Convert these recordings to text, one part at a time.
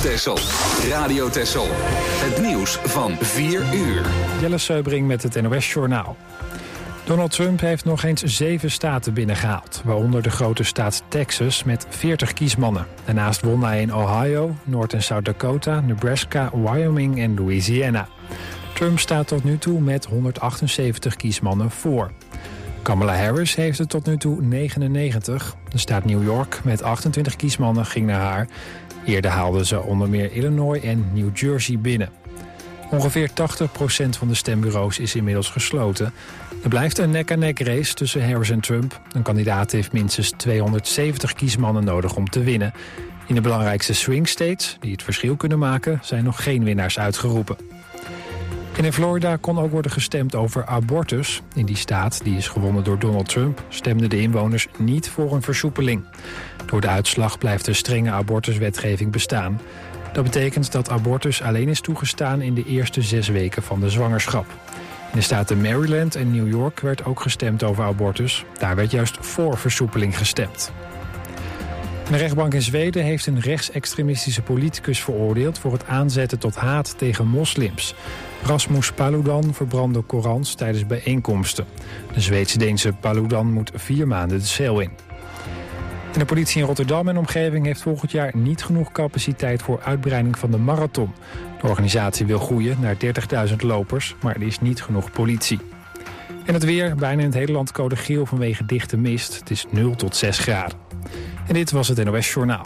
Texel. Radio Texel. Het nieuws van 4 uur. Jelle Seubring met het NOS-journaal. Donald Trump heeft nog eens 7 staten binnengehaald, waaronder de grote staat Texas met 40 kiesmannen. Daarnaast won hij in Ohio, Noord- en South Dakota, Nebraska, Wyoming en Louisiana. Trump staat tot nu toe met 178 kiesmannen voor. Kamala Harris heeft er tot nu toe 99. De staat New York met 28 kiesmannen ging naar haar. Eerder haalden ze onder meer Illinois en New Jersey binnen. Ongeveer 80% van de stembureaus is inmiddels gesloten. Er blijft een nek-aan-nek race tussen Harris en Trump. Een kandidaat heeft minstens 270 kiesmannen nodig om te winnen. In de belangrijkste swing states, die het verschil kunnen maken, zijn nog geen winnaars uitgeroepen. En in Florida kon ook worden gestemd over abortus. In die staat, die is gewonnen door Donald Trump, stemden de inwoners niet voor een versoepeling. Door de uitslag blijft de strenge abortuswetgeving bestaan. Dat betekent dat abortus alleen is toegestaan in de eerste 6 weken van de zwangerschap. In de staten Maryland en New York werd ook gestemd over abortus. Daar werd juist voor versoepeling gestemd. Een rechtbank in Zweden heeft een rechtsextremistische politicus veroordeeld voor het aanzetten tot haat tegen moslims. Rasmus Paludan verbrandde Korans tijdens bijeenkomsten. De Zweeds-Deense Paludan moet 4 maanden de cel in. En de politie in Rotterdam en omgeving heeft volgend jaar niet genoeg capaciteit voor uitbreiding van de marathon. De organisatie wil groeien naar 30.000 lopers, maar er is niet genoeg politie. En het weer, bijna in het hele land code geel vanwege dichte mist. Het is 0 tot 6 graden. En dit was het NOS Journaal.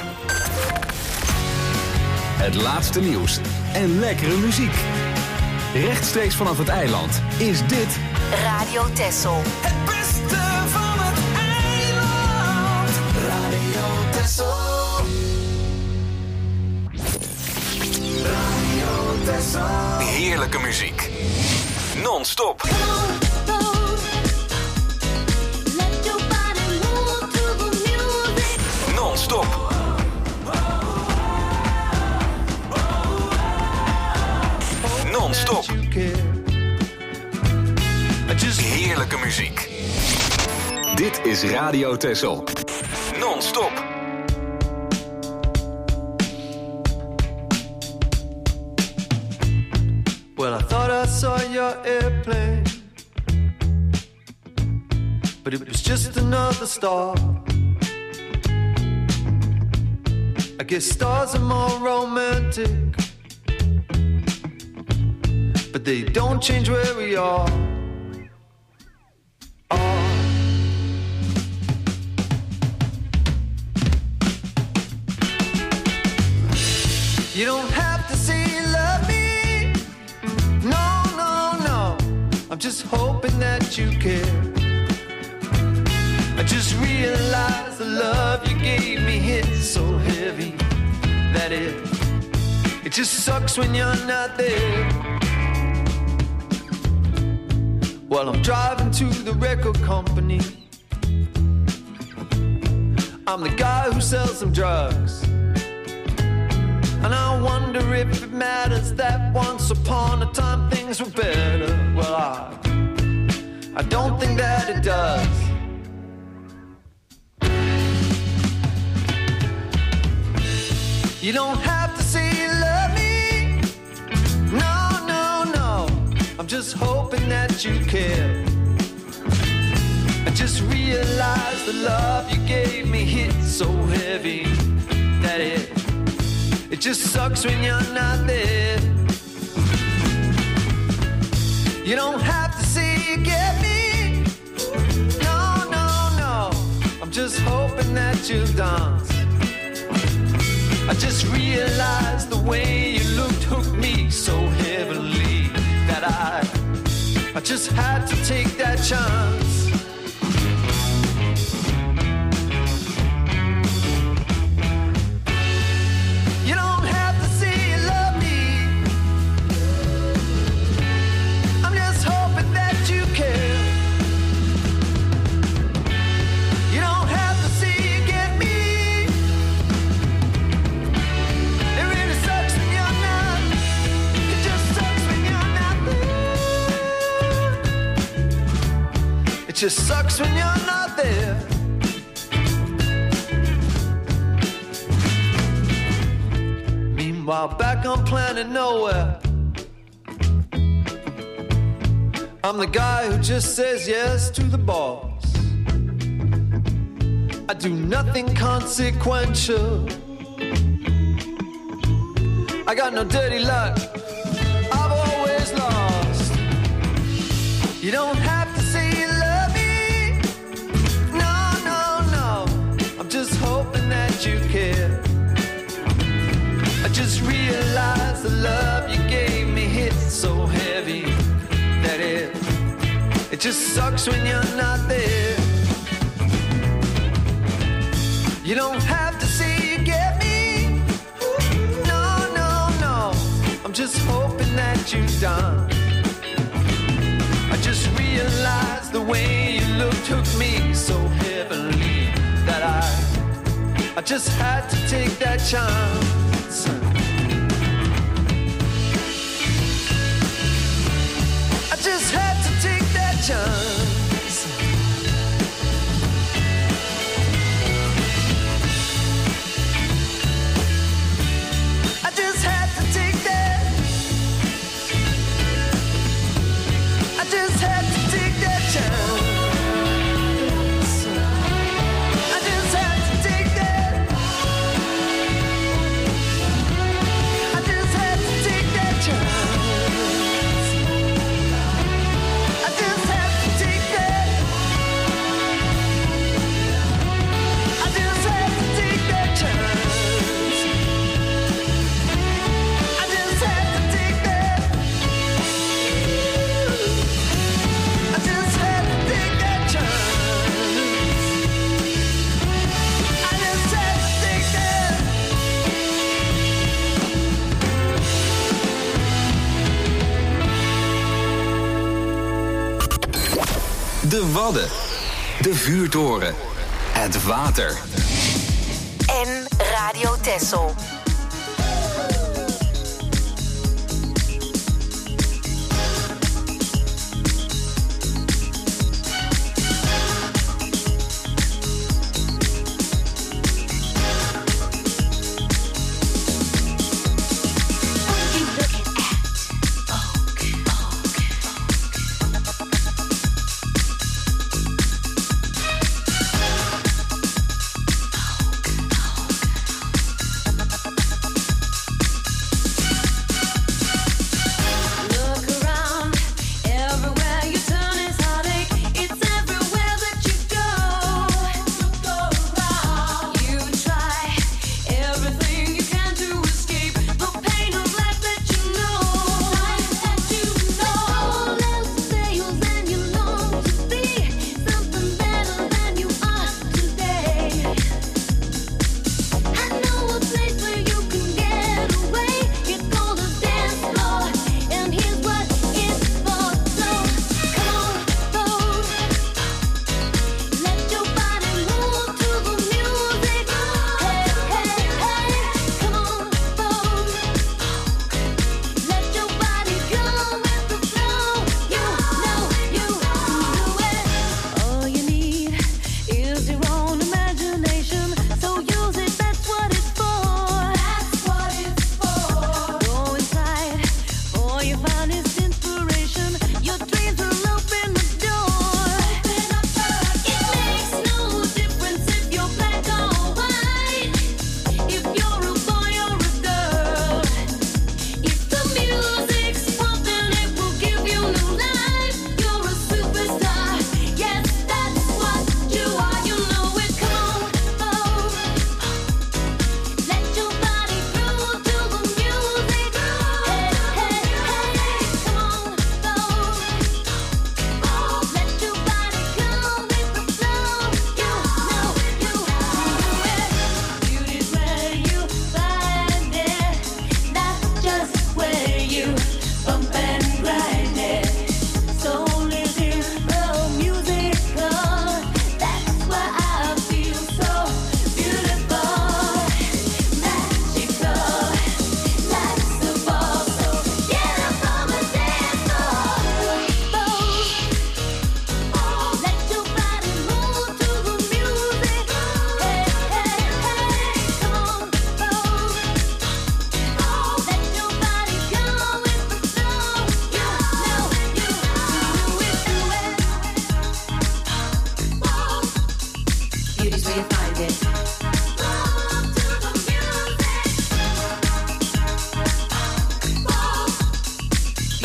Het laatste nieuws en lekkere muziek. Rechtstreeks vanaf het eiland is dit Radio Texel. Het beste van het eiland. Radio Texel. Radio Texel. heerlijke muziek. Non-stop. Non-stop. Non-stop. Heerlijke muziek. Dit is Radio Texel. Non-stop. Well, I thought I saw your airplane, but it was just another star. I guess stars are more romantic, but they don't change where we are. You don't have to say you love me. No, no, no. I'm just hoping that you care. I just realized the love you gave me hits so heavy that it just sucks when you're not there. Well, I'm driving to the record company. I'm the guy who sells some drugs. And I wonder if it matters that once upon a time things were better. Well, I don't think that it does. You don't have to say you love me. No, no, no. I'm just hoping that you care. I just realized the love you gave me hit so heavy that it just sucks when you're not there. You don't have to say you get me. No, no, no. I'm just hoping that you'll dance. I just realized the way you looked hooked me so heavily that I just had to take that chance. It just sucks when you're not there. while back on planet nowhere. I'm the guy who just says yes to the boss. I do nothing consequential. I got no dirty luck, I've always lost. You don't have to say you love me. No, no, no, I'm just hoping that you care. I just realized the love you gave me hit so heavy that it just sucks when you're not there. You don't have to say you get me. No, no, no, I'm just hoping that you're done. I just realized the way you looked took me so heavily that I just had to take that chance. I just had to take that chance. I just had to take that. I just had to take that chance. I just had to take that. I just had to take that chance. I just had to take that. I just had to take that chance. I just had to take that. I just had to take that chance. I just had to take that. De Wadden. De vuurtoren. Het water. En Radio Texel.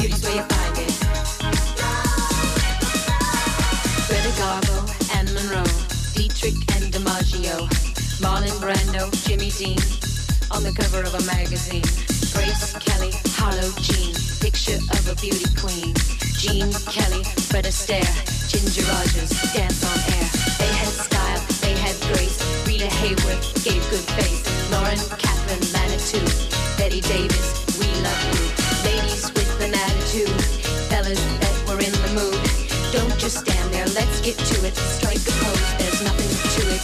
City's where you find it. Greta Garbo and Monroe, Dietrich and DiMaggio, Marlon Brando, Jimmy Dean, on the cover of a magazine. Grace Kelly, Harlow Jean, picture of a beauty queen. Jean Kelly, Fred Astaire, Ginger Rogers, dance on air. They had style, they had grace. Rita Hayworth gave good face. Lauren Catherine Manitou, Betty Davis, we love you. Ladies with an attitude, fellas that were in the mood. Don't just stand there, let's get to it. Strike a pose, there's nothing to it.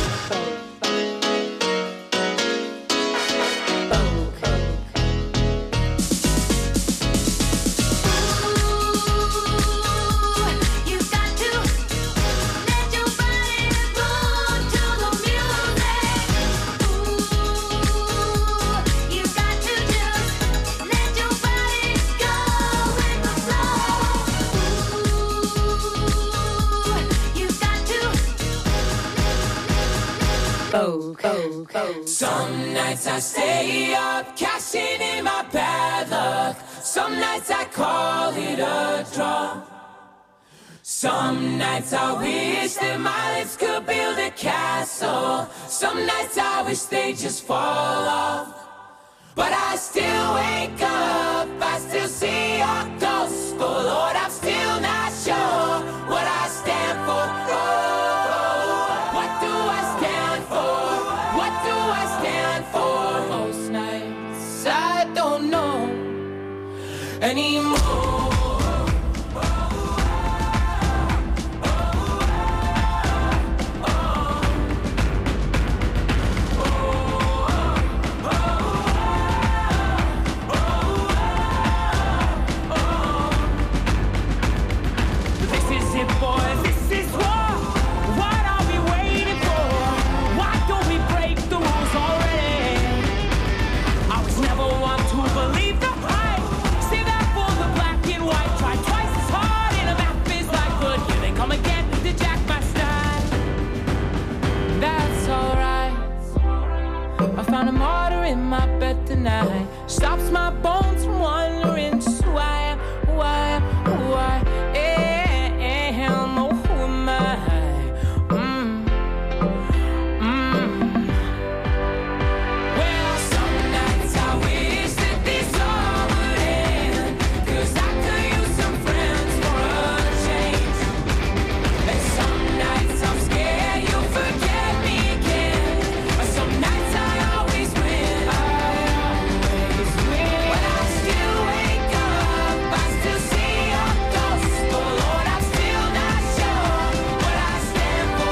Some nights I stay up, cashing in my bad luck. Some nights I call it a draw. Some nights I wish that my lips could build a castle. Some nights I wish they just fall off. But I still wake up, I still see your ghost. Oh Lord, I'm still not sure what I stand for. What do I stand for? What do I stand for? Most nights I don't know anymore. Found a martyr in my bed tonight. Stops my bones from wandering. Just who I am, who I am, who I am. Oh, who am I? Well, some nights I wish that this all would end, 'cause I could use some friends for a change. And some nights I'm scared you'll forget me again. But some nights I always win. But I still wake up, I still see your ghost. Oh Lord, I'm still not sure what I stand for.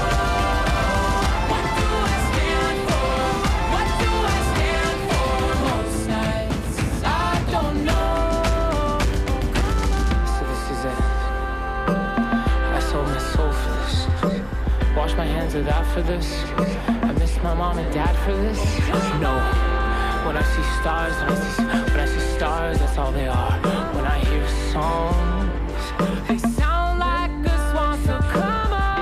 What do I stand for? What do I stand for? Most nights I don't know. So this is it. I sold my soul for this. Wash my hands of that for this. I miss my mom and dad for this. No. When I see stars, when I see stars, that's all they are. When I hear songs, they sound like a swan. So come on.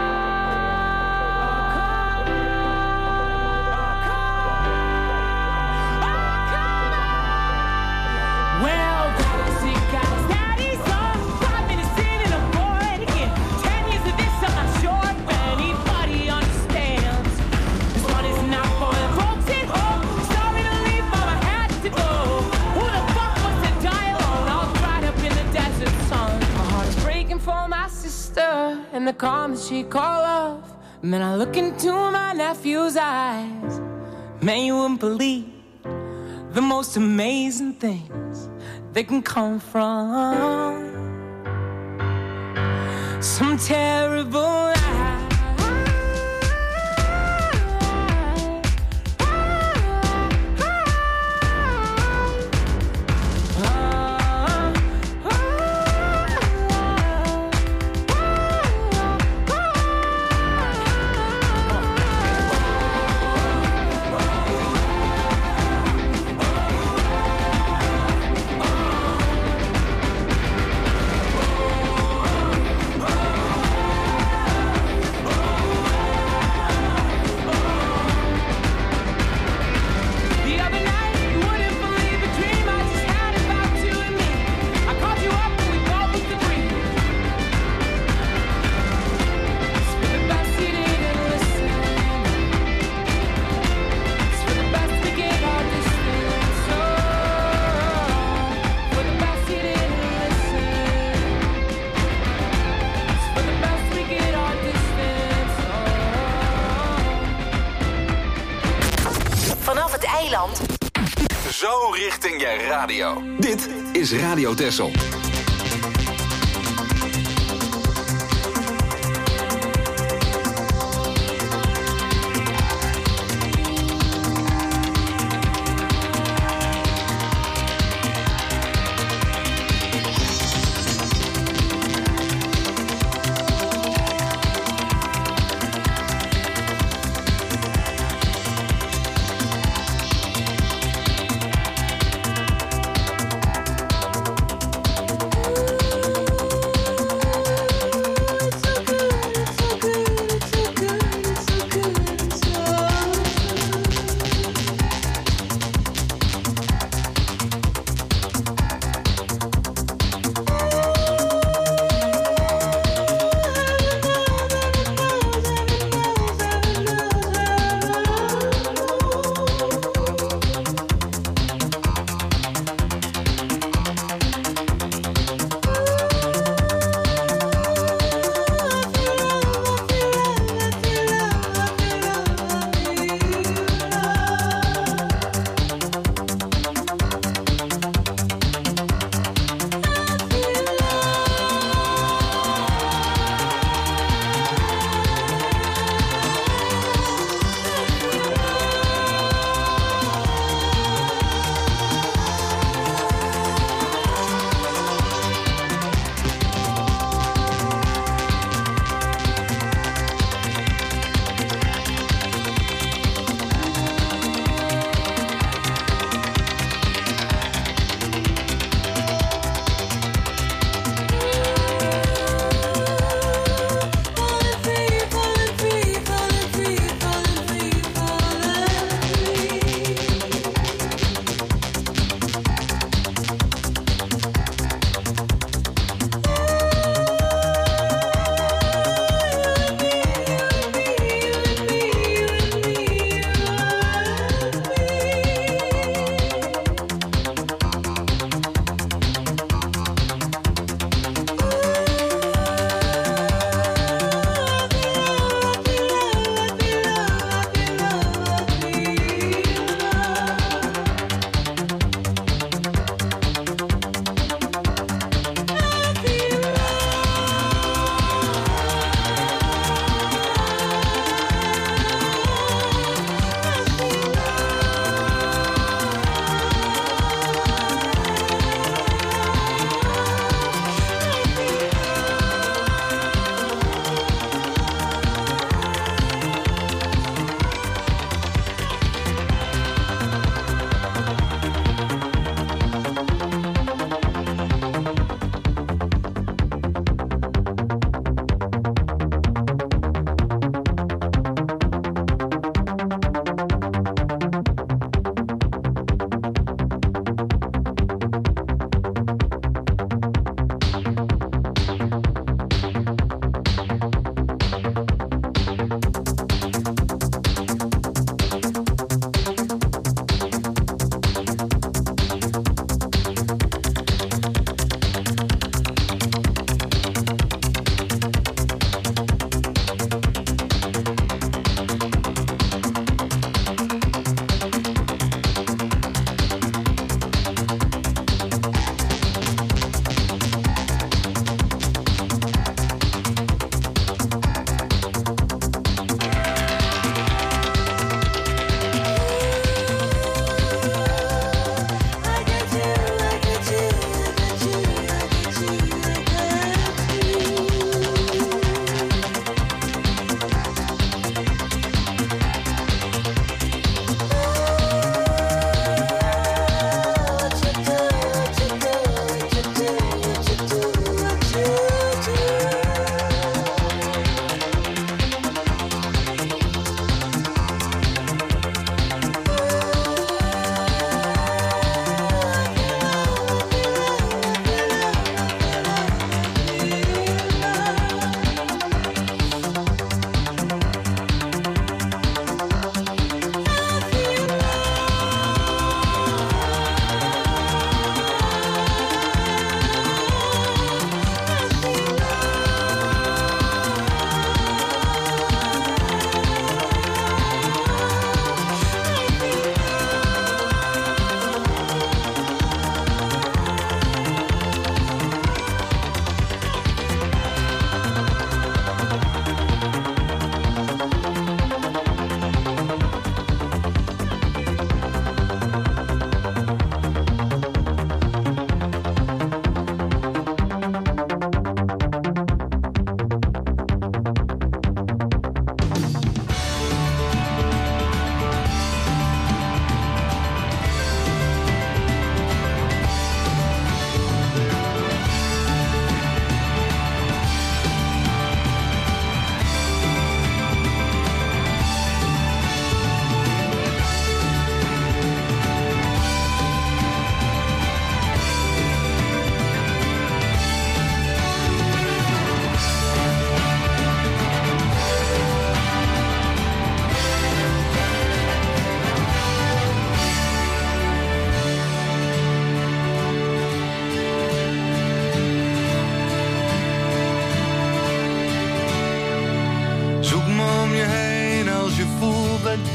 Well, daddy guys, daddy's on. 5 minutes in and I'm bored again. 10 years of this, I'm not sure if anybody understands. This one is not for the folks at home. Sorry to leave, mama had to go. Who the fuck wants to die alone? All dried up in the desert sun. My heart is breaking for my sister and the calm that she called off. And then I look into my nephew's eyes. Man, you wouldn't believe the most amazing things they can come from some terrible lie. zing jij radio. Dit is Radio Texel.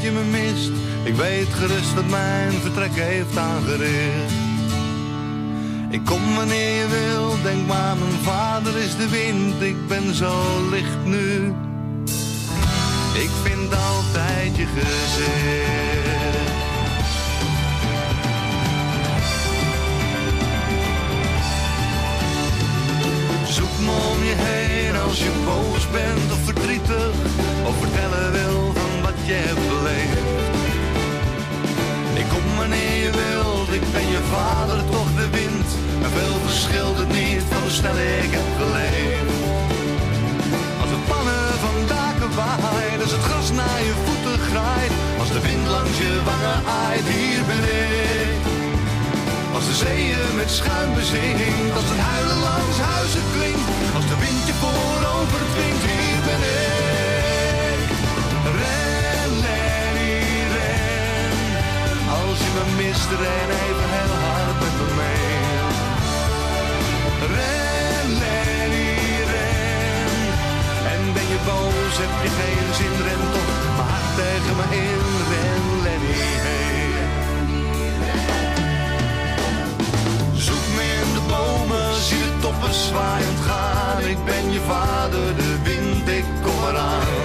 je me mist. Ik weet gerust dat mijn vertrek heeft aangericht. Ik kom wanneer je wil, denk maar mijn vader is de wind. Ik ben zo licht nu. Ik vind altijd je gezicht. Zoek me om je heen als je boos bent of verdrietig, of vertellen wil van wat je hebt beleefd. Ik kom wanneer je wilt, ik ben je vader, toch de wind. En veel verschilt het niet van hoe snel ik heb geleefd. Als het pannen van daken waait, als het gras naar je voeten graait, als de wind langs je wangen aait, hier ben ik. Als de zeeën met schuim bezinkt, als het huilen langs huizen klinkt, als de wind je voorover dwingt, hier ben ik. Ren, Lenny, ren. Als je me mist, ren even heel hard met me mee. Ren, Lenny, ren. En ben je boos, heb je geen zin, ren toch maar hard tegen me in. Ren, Lenny, hey. Zoek me in de bomen, zie de toppen zwaaiend gaan. Ik ben je vader, de wind, ik kom eraan.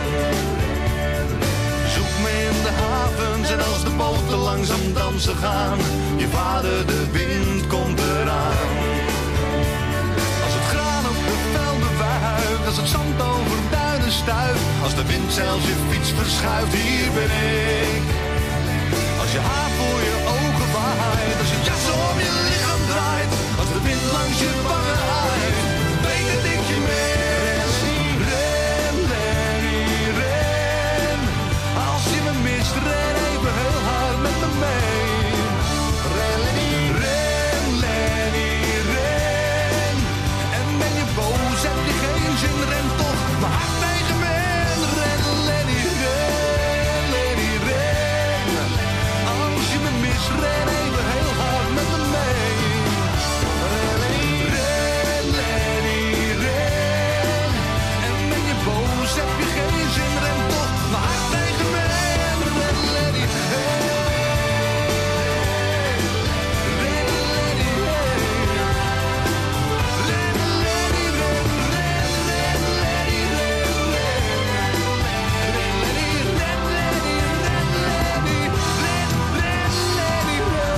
Zoek me in de havens en als de boten langzaam dansen gaan. Je vader, de wind, komt eraan. Als het graan op de velden wuift, als het zand over duinen stuift, als de wind zelfs je fiets verschuift, hier ben ik. Als je haar voor je ogen waait, als je jas om je lichaam draait, als de wind langs je wangen aait, weet dat ik je mis. Ren, Lenny, ren. Als je me mist, ren even heel hard met me mee. Ren, Lenny, ren, Lenny, ren. En ben je boos, heb je geen zin, ren toch maar hard tegen me in. Ren, Lenny, ren, Lenny, ren. Als je me mist, ren even heel hard met me mee. Ren, Lenny, ren. En ben je boos, heb je geen zin, ren toch maar hard tegen me in. Ren, Lenny, hey. Ren, Lenny, hey. Ren, Lenny, ren, ren, ren, Lenny, ren, ren. Ren, Lenny, ren, Lenny, ren, Lenny, ren, ren, Lenny, ren.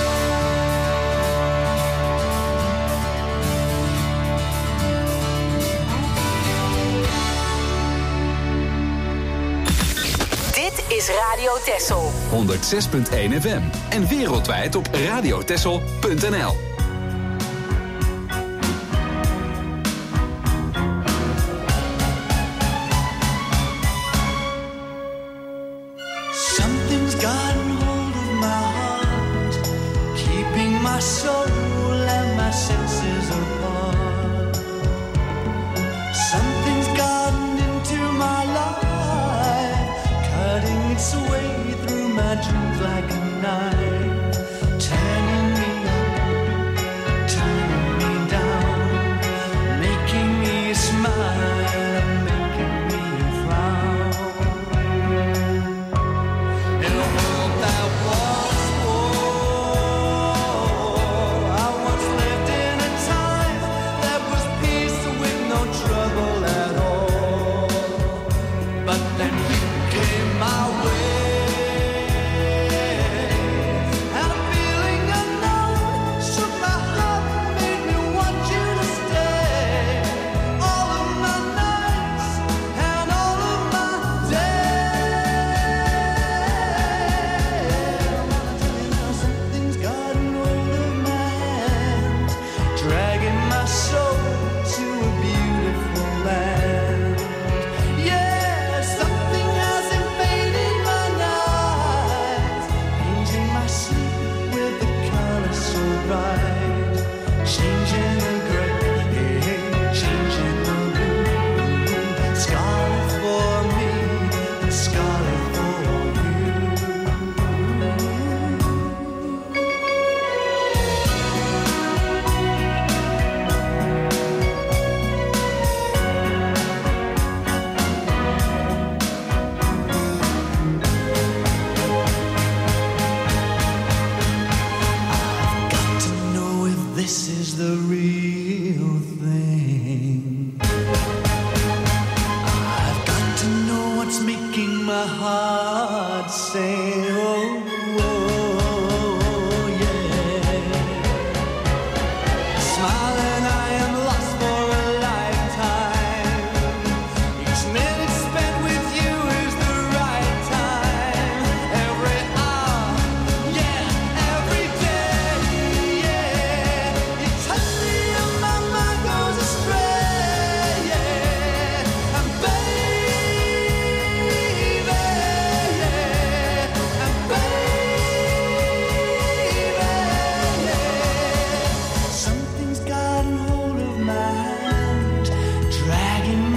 Dit is Radio Texel. 106.1 FM en wereldwijd op radiotexel.nl. Something's gotten hold of my heart, keeping my soul and my senses apart. Something's gotten into my life, cutting its way through my dreams like a knife, turning me up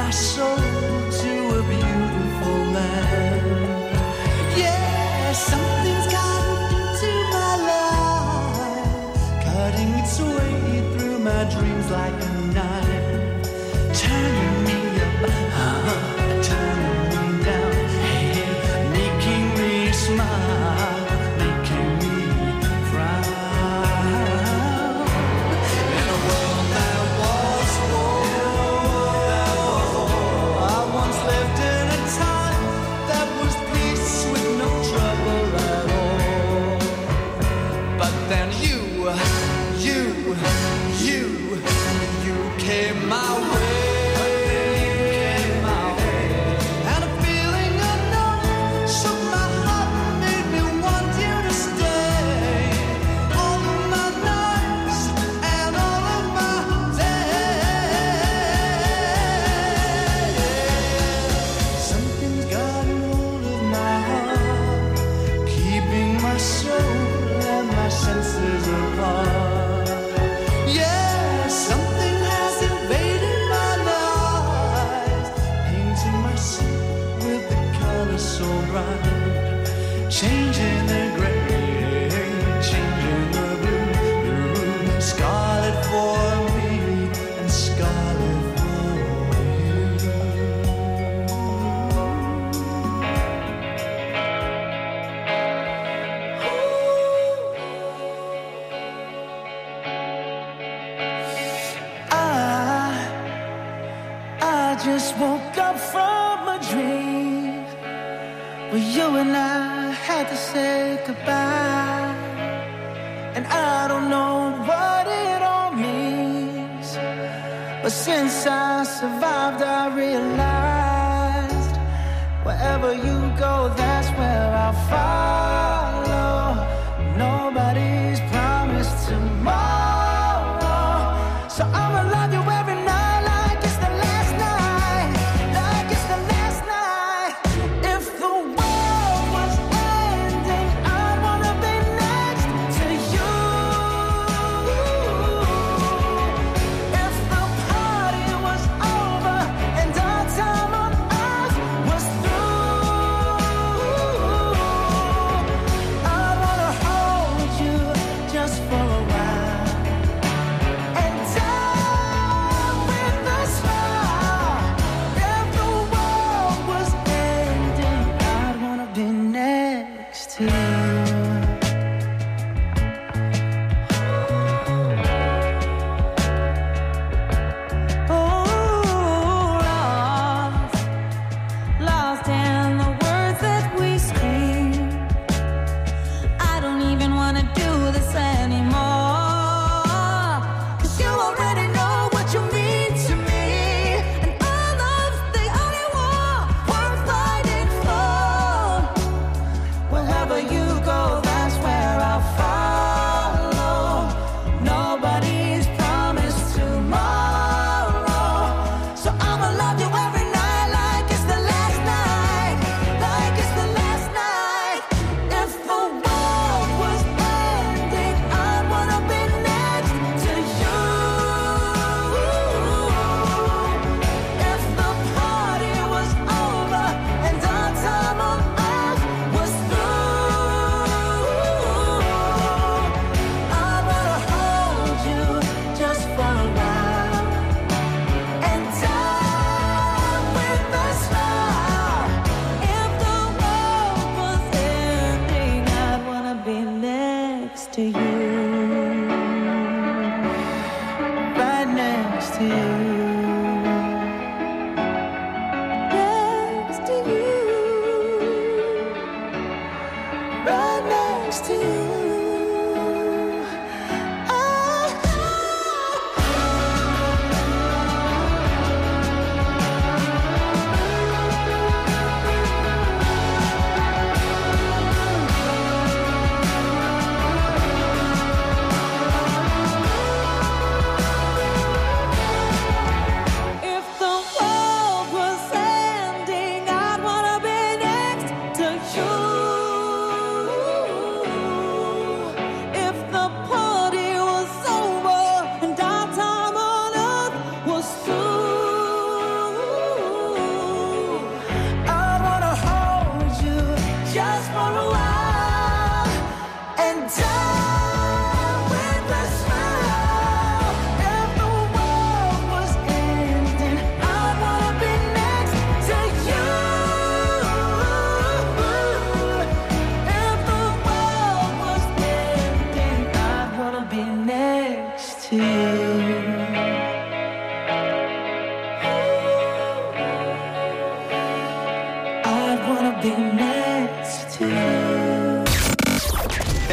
my soul to a beautiful land. Yeah, something's gotten into my life, cutting its way through my dreams like a knife, turning me up, turning me down, hey, making me smile, making me frown. In a world that was war, I once lived in a time that was peace with no trouble at all. But then you came my way. And a feeling unknown shook my heart, made me want you to stay. All of my nights and all of my days. Something's gotten hold of my heart, keeping my soul and my senses apart. Yeah, something has invaded my life, painting my soul with the colors so bright, changing the gray, changing the blue, scarlet for me and scarlet for you. I just woke up from a dream where you and I had to say goodbye. And I don't know what it all means, but since I survived, I realized wherever you go, that's where I'll follow. Nobody's promised tomorrow, so I'ma love you every night like it's the last night, like it's the last night. If the world was ending, I'd wanna be next to you. If the party was over and our time on earth was through, I wanna hold you just for a while and die with a smile. If the world was ending, I'd wanna be next to you. Lost in the words that we scream. I don't even wanna do this anymore, 'cause you already know what you mean to me, and our love's the only war worth fighting for. Wherever you go, that's where I'll follow. Nobody's promised tomorrow, so I'ma love you every night like it's the last night, like it's the last night. If the world was ending, I'd wanna be next to you. If the party was over and our time on earth was through, I wanna hold you just for a while and die with a smile. If the world was ending, I'd wanna be next to you, right next to you, next to you, right next to you.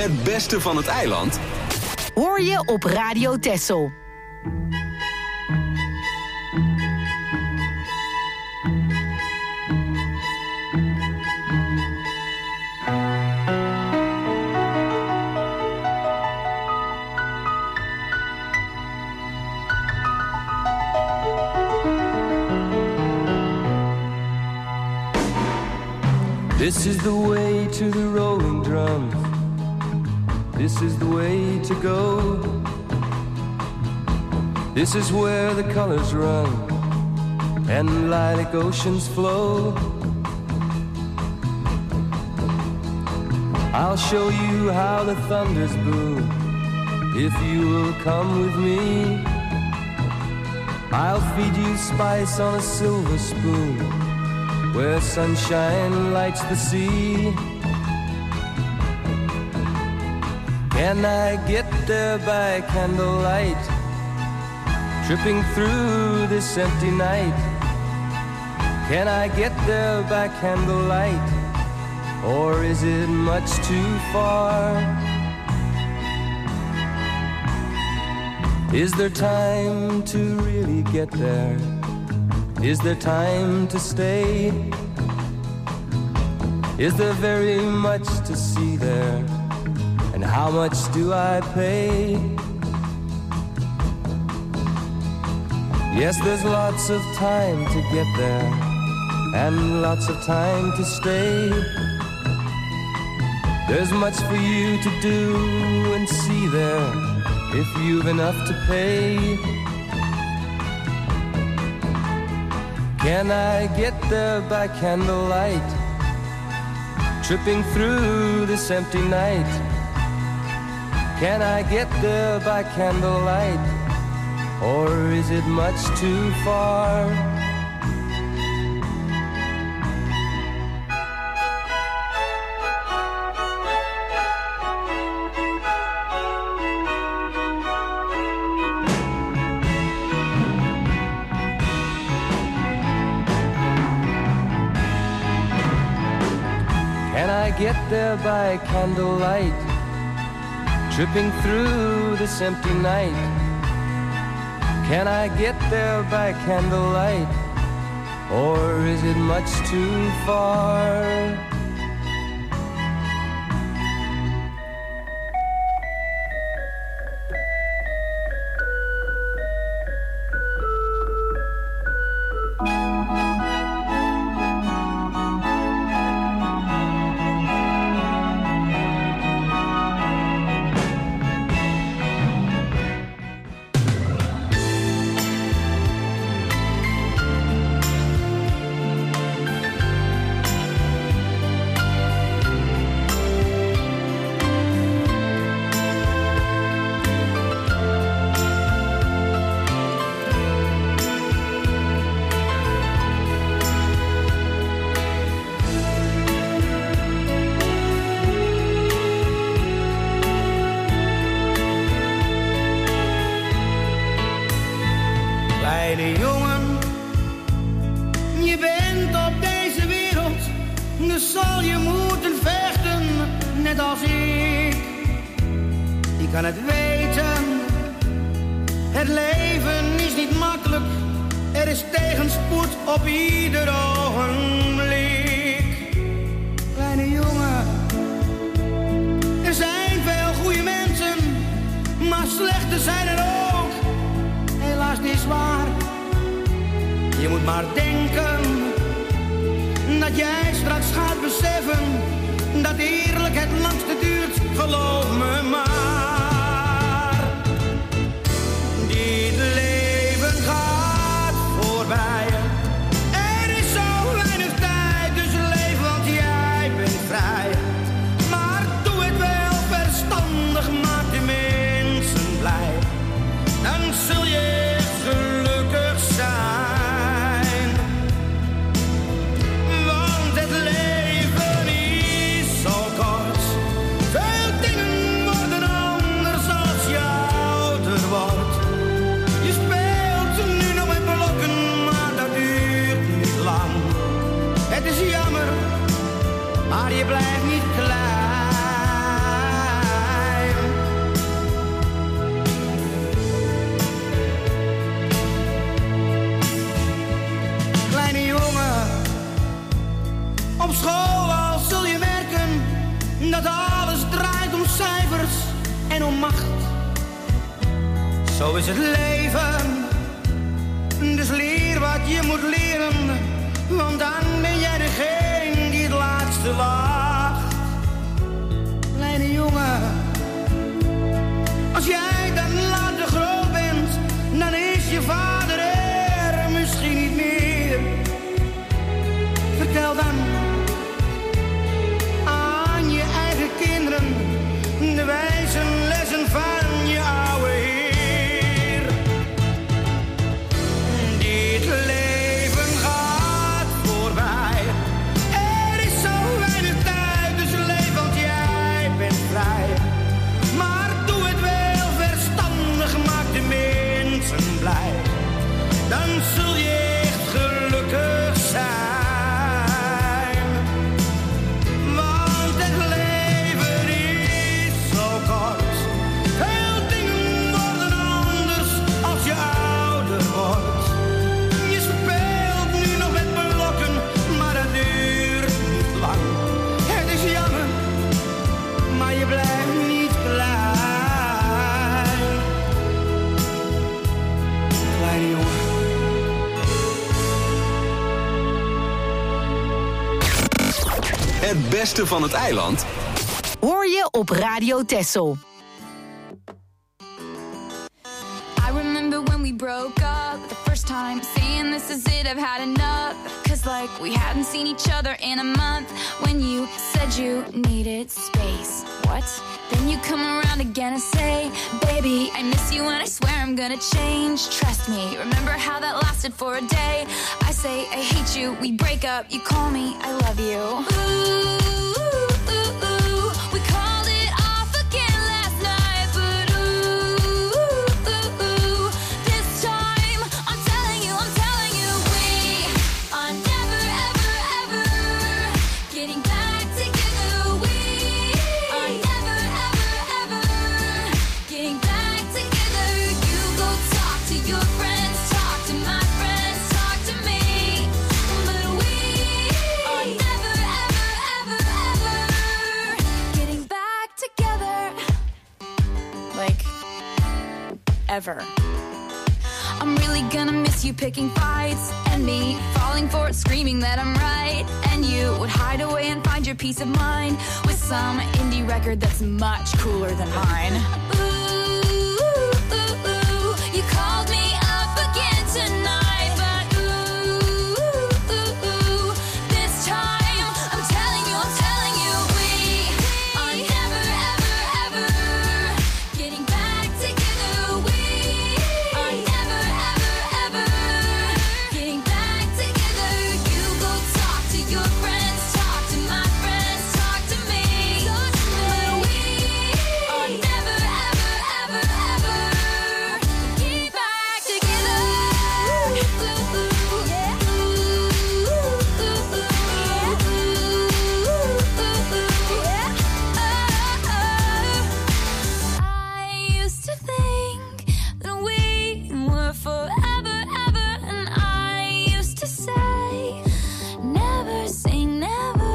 Het beste van het eiland Hoor je op Radio Texel. This is the way to the rolling drums. This is the way to go. This is where the colors run and lilac oceans flow. I'll show you how the thunders boom if you will come with me. I'll feed you spice on a silver spoon where sunshine lights the sea. Can I get there by candlelight, tripping through this empty night? Can I get there by candlelight, or is it much too far? Is there time to really get there? Is there time to stay? Is there very much to see there? And how much do I pay? Yes, there's lots of time to get there and lots of time to stay. There's much for you to do and see there if you've enough to pay. Can I get there by candlelight, tripping through this empty night? Can I get there by candlelight, or is it much too far? Can I get there by candlelight, tripping through this empty night? Can I get there by candlelight, or is it much too far? Kleine jongen, je bent op deze wereld, dus zal je moeten vechten, net als ik. Je kan het weten, het leven is niet makkelijk, er is tegenspoed op ieder ogenblik. Kleine jongen, er zijn veel goede mensen, maar slechte zijn er ook. Helaas niet waar. Je moet maar denken dat jij straks gaat beseffen dat eerlijk het langste duurt, geloof me maar. Dit leven gaat voorbij. Er is zo weinig tijd, dus leef, want jij bent vrij. Maar doe het wel verstandig, maak de mensen blij. Dan zul je gelukkig zijn. Want het leven is zo kort. Veel dingen worden al Zo is het leven, dus leer wat je moet leren, want dan ben jij degene die het laatste wacht. Kleine jongen, als jij dan later groot bent, dan is je vader er misschien niet meer. Vertel dan aan je eigen kinderen de wijze lessen van je oude heer. Dit leven gaat voorbij. Er is zo weinig tijd, dus leef want jij bent vrij. Maar doe het wel verstandig, maak de mensen blij. Dan zul je echt gelukkig zijn. Het beste van het eiland hoor je op Radio Texel. I remember when we broke up the first time, saying this is it, I've had enough. Cause like we hadn't seen each other in a month. When you said you needed space. What? Then you come around again and say, baby, I miss you and I swear I'm gonna change. Trust me, remember how that lasted for a day. I say I hate you, we break up, you call me, I love you. Ooh. Ever. I'm really gonna miss you picking fights and me falling for it, screaming that I'm right. And you would hide away and find your peace of mind with some indie record that's much cooler than mine. Ooh, you called me up again tonight, but this time I'm telling you, we are never, ever, ever getting back together. We are never, ever, ever getting back together. You go talk to your friends, talk to my friends, talk to me. But we are never, ever, ever, ever get back together. I used to think that we were forever, ever, and I used to say, never say never.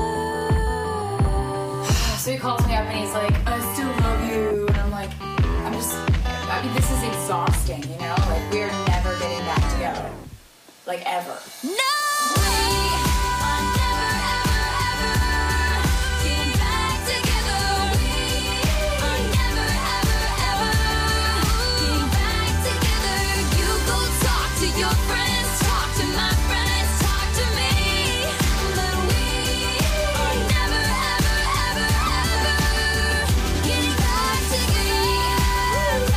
So he calls me up and he's like, I still love you. And I'm like, I mean, this is exhausting, you know? Like, we're never getting back together. Like, ever. No! We are never, ever, ever getting back together. We are never, ever, ever getting back together. You go talk to your friends, talk to my friends, talk to me. But we are never, ever, ever, ever getting back together. Getting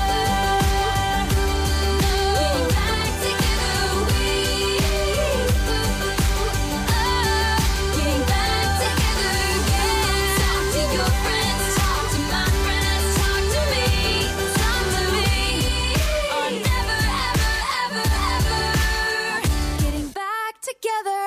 back together. We getting back together. You talk to your friends, talk to my friends, talk to me. Talk to me. Are never, ever, ever, ever getting back together.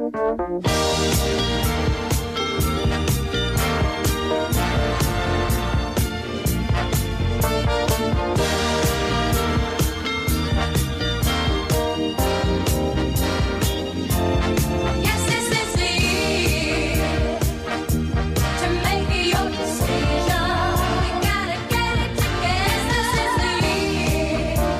Yes, this is the year to make your decision. We gotta get it together. This is the year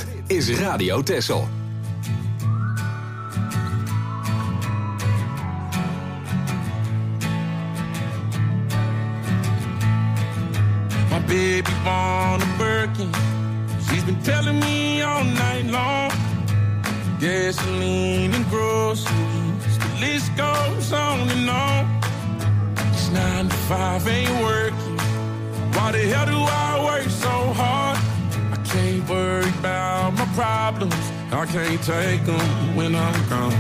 Dit is Radio Texel. My baby born a Birkin. She's been telling me all night long. Gasoline and groceries, the list goes on and on. It's 9 to 5, ain't working. Why the hell do I work so hard? I can't worry about my problems. I can't take them when I'm gone.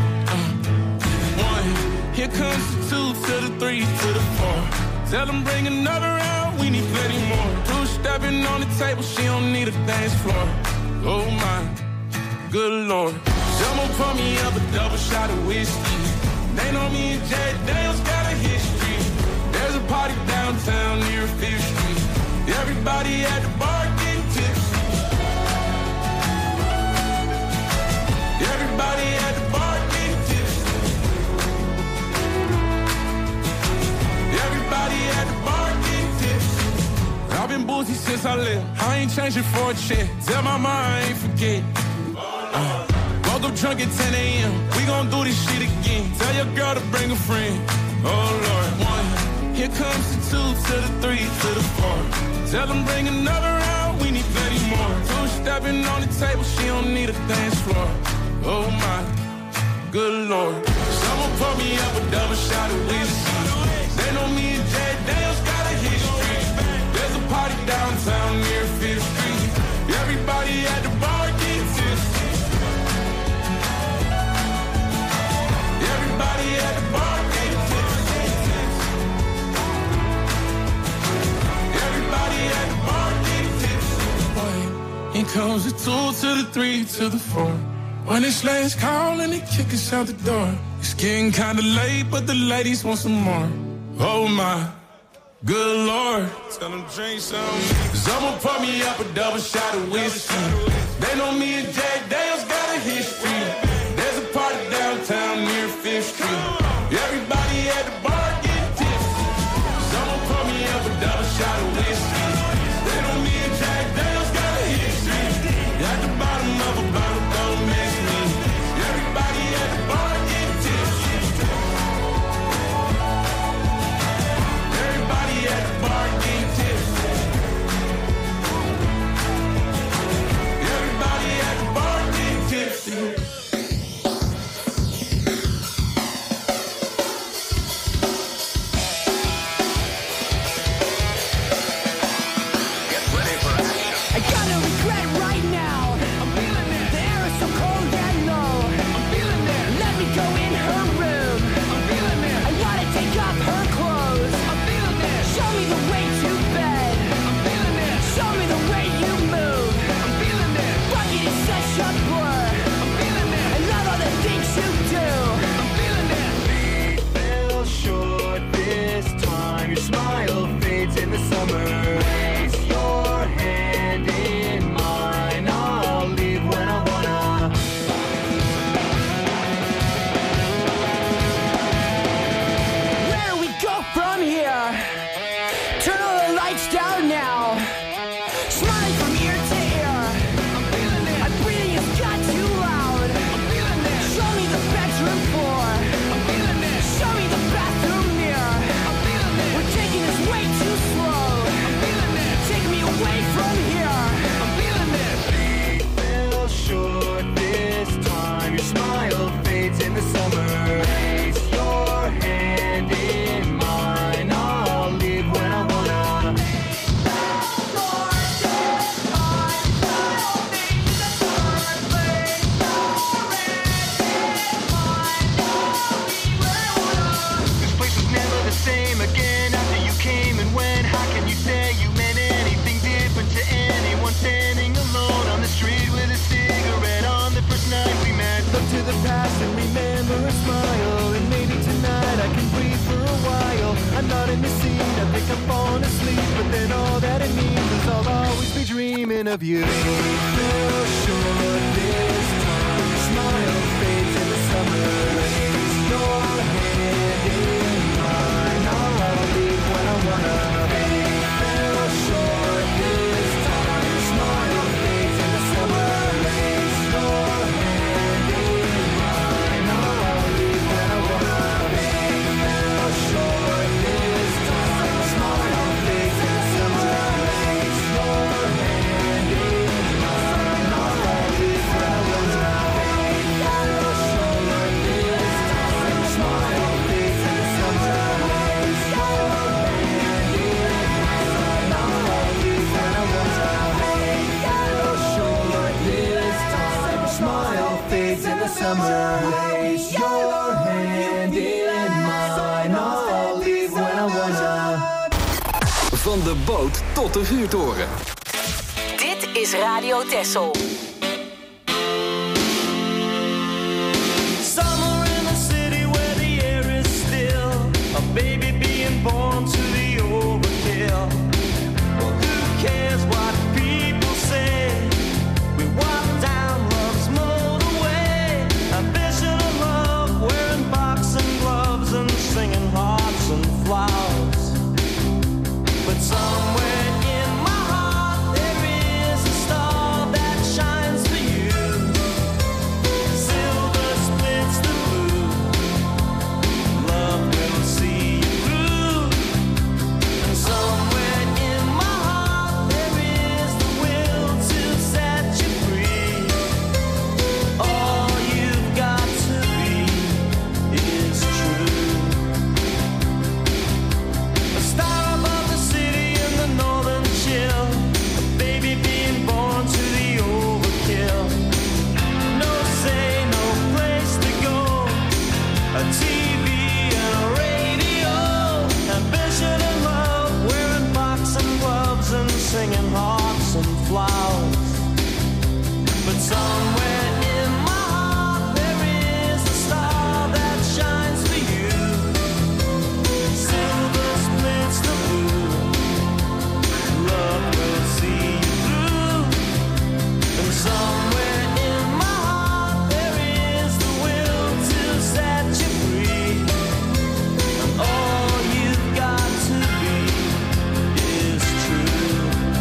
1, here comes the 2 to the 3 to the 4. Tell them bring another round, we need plenty more. 2 stepping on the table, she don't need a dance floor. Oh my, good Lord. Someone pour me up a double shot of whiskey. They know me and Jay Daniels got a history. There's a party downtown near 5th Street. Everybody at the bar getting tipsy. Everybody at the bar getting tipsy. Everybody at the bar getting tipsy. I've been boozy since I left. I ain't changing for a check. Tell my mom I ain't forget. Woke up drunk at 10 a.m. We gon' do this shit again. Tell your girl to bring a friend. Oh Lord. 1, here comes the 2 to the 3 to the 4. Tell them bring another round, we need plenty more. 2 stepping on the table, she don't need a dance floor. Oh my, good Lord. Someone pour me up a double shot of whiskey. They know me and Jay Daniels got a history. There's a party downtown near 5th Street. Everybody at the bar getting tipsy. Everybody at the bar getting tipsy. Everybody at the bar getting tipsy. Here comes the 2 to the 3 to the 4. When it's last call and they kick us out the door. It's getting kinda late, but the ladies want some more. Oh my, good Lord. Tell them drink some. Someone pour me up a double shot of whiskey. They know me and Jay Daniels got a history. There's a party downtown near 5th Street. Everybody at the bar getting tipsy. Someone pour me up a double shot of whiskey. They know me and Jack Daniels got a history. At the bottom of a bottle, don't miss me. Everybody at the bar getting tipsy. Everybody at the bar getting tipsy. Everybody at the bar getting tipsy. Of you. Feel sure this time your smile fades in the summer. Place your hand in mine. I'll leave when I wanna. Feel sure this time your smile fades in the summer. the summer. Place your hand in mine. I'll leave when I wanna. Van de boot tot de vuurtoren. Dit is Radio Texel. Summer in a city where the air is still. A baby being born to the overkill. Well, who cares what people say? We walk down love's motorway. A vision of love wearing boxing gloves and singing hearts and flowers. But somewhere in my heart there is a star that shines for you. Silver splits the blue. Love will see you through. And somewhere in my heart there is the will to set you free. All you've got to be is true. A star above the city in the northern chill. A baby being born to the overkill. No say, no place to go. A TV and a radio. Ambition and love, wearing boxing gloves and singing hearts and flowers. But somewhere in my heart there is a star that shines for you. Silver splits the blue. Love will see you through. And somewhere in my heart there is the will to set you free. And all you've got to be is true.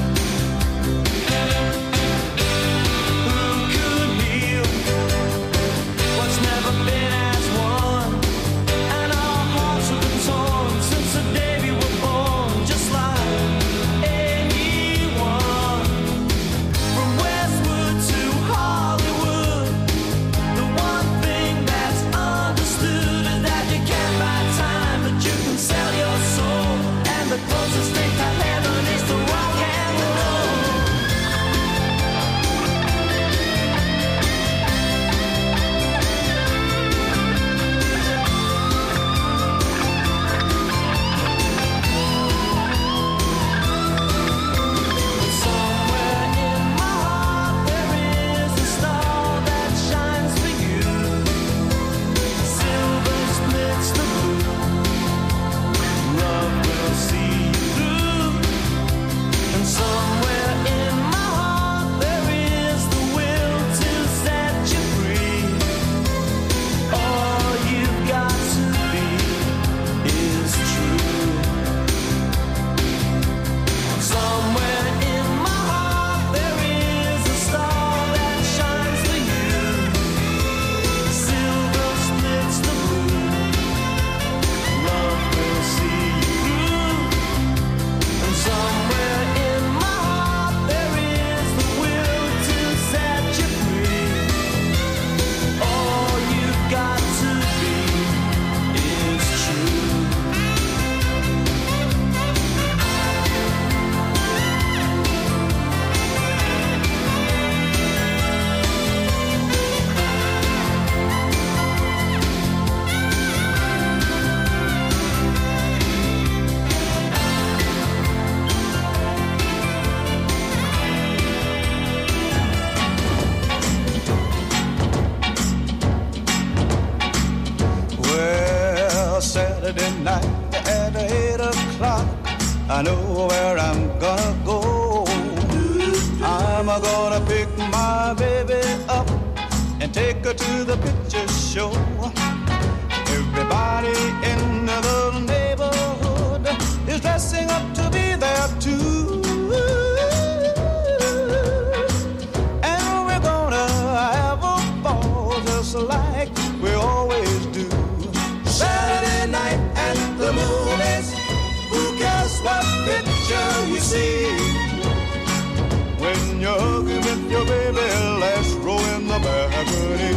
Who could heal what's never been as one? And our hearts have been torn since the day we were born, just like anyone. From Westwood to Hollywood, the one thing that's understood is that you can't buy time, but you can sell your soul. And the closest thing to heaven is to rock and roll. Somewhere in my heart there is a star that shines for you. Silver splits the blue. Love will see you through. And somewhere in my heart there is the will to set you free. All you've got to be is true. Somewhere in my heart there is a star that shines for you. Silver splits the blue. Love will see you through. And somewhere in my heart there is the will to set you free. All you've got to be is true. Well, Saturday night at 8 o'clock, I know where I'm gonna go. I'm gonna pick my baby up and take her to the picture show. Everybody in the neighborhood is dressing up to be there too. And we're gonna have a ball just like we always do. Saturday night at the movies, who cares what picture you see? When you're hugging with your baby, last row in the balcony.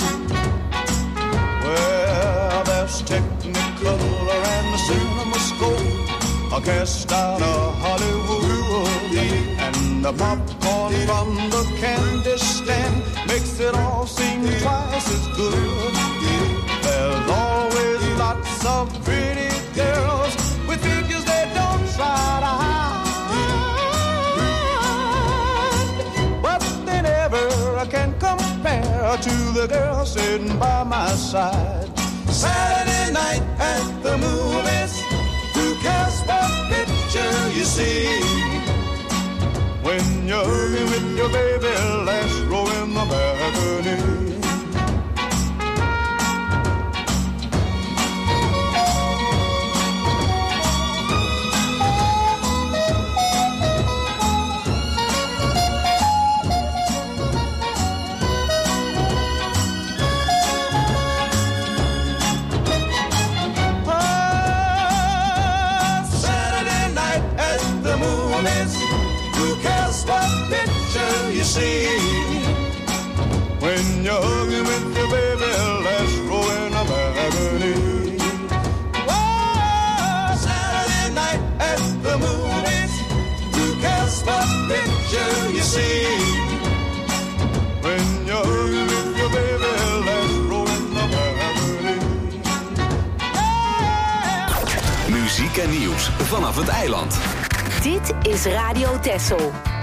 Well, there's Technicolor and the CinemaScope, a cast out of Hollywood, and the popcorn from the candy stand makes it all seem twice as good. There's always lots of pretty girls with figures that don't try to hide, but they never can compare to the girl sitting by my side. Saturday night at the movies, who cares what picture you see? When you're with your baby, last row in the balcony. See, when you're hugging with your baby, let's roll in the balcony. Oh, Saturday night at the movies, who cares what picture you see? When you're hugging with your baby, let's roll in the balcony. Muziek en nieuws vanaf het eiland. Dit is Radio Texel.